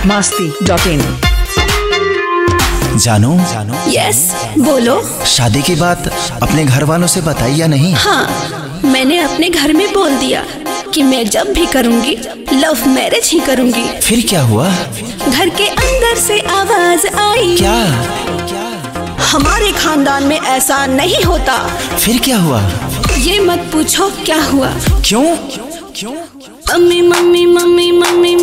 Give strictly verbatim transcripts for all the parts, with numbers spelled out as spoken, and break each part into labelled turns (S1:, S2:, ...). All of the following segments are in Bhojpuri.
S1: मास्ती डॉट इन।
S2: जानो जानो
S3: यस बोलो।
S2: शादी की बात अपने घर वालों से बताई या नहीं?
S3: हाँ, मैंने अपने घर में बोल दिया कि मैं जब भी करूँगी लव मैरिज ही करूँगी।
S2: फिर क्या हुआ?
S3: घर के अंदर से आवाज आई,
S2: क्या?
S3: हमारे खानदान में ऐसा नहीं होता।
S2: फिर क्या हुआ?
S3: ये मत पूछो क्या हुआ।
S2: क्यों क्यों?
S3: Mummy mummy mummy mummy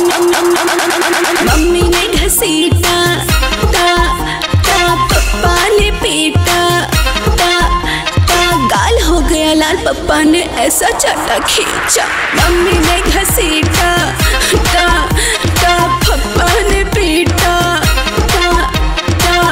S3: mummy ने घसीटा, ता ता पप्पा ने पीटा, ता ता गाल हो गया लाल, पप्पा ने ऐसा चाटा खींचा। मम्मी ने घसीटा, ता ता पप्पा ने पीटा, ता ता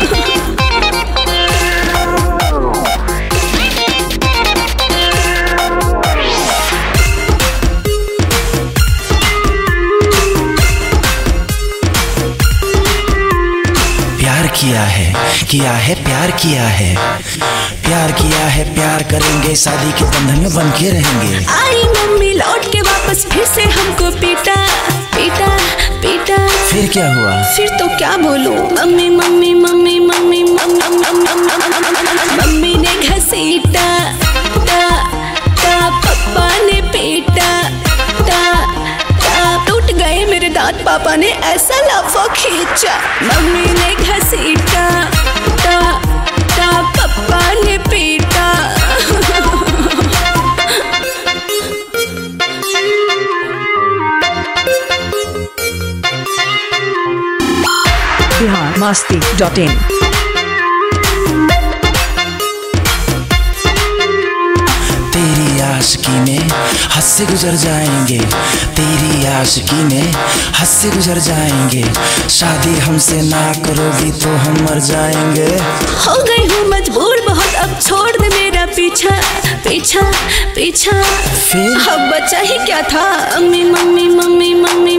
S2: प्यार किया है किया है प्यार किया है प्यार किया है प्यार करेंगे, शादी के बंधन में बन के रहेंगे।
S3: आई मम्मी लौट के वापस फिर से हमको पीटा पीटा पीटा।
S2: फिर क्या हुआ?
S3: फिर तो क्या बोलूं। Mummy mummy mummy mummy mummy ने घसीटा, ता ता पप्पा ने पीटा, ता ता टूट गए मेरे दांत, पापा ने ऐसा लाफा खींचा। मम्मी ने घसीटा, ता ता पप्पा ने पीटा।
S1: Bihar Masti dot in.
S2: तेरी आशिकी में हद से गुजर जाएंगे, तेरी आशिकी में हद से गुजर जाएंगे। शादी हमसे ना करोगी तो हम मर जाएंगे।
S3: हो गई हूँ मजबूर बहुत, अब छोड़ दे मेरा पीछा पीछा पीछा।
S2: फिर
S3: अब बचा ही क्या था। Mummy mummy mummy mummy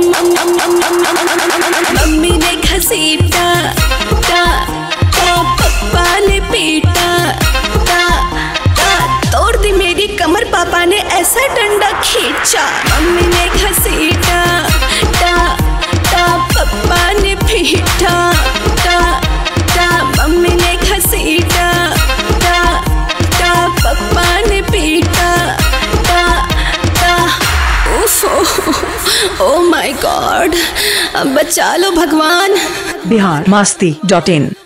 S3: mummy ने घसीटा, ता ता पप्पा ने पीटा, ता ता तोड़ दी मेरी कमर, पापा ने ऐसा डंडा खींचा। मम्मी ने घसीटा, ता ता पप्पा ने पीटा, ता ता मम्मी ने घसीटा, ता ता पप्पा ने पीटा, ता ता उफ ओ माय गॉड, अब बचा लो भगवान।
S1: बिहार मास्ती डॉट इन।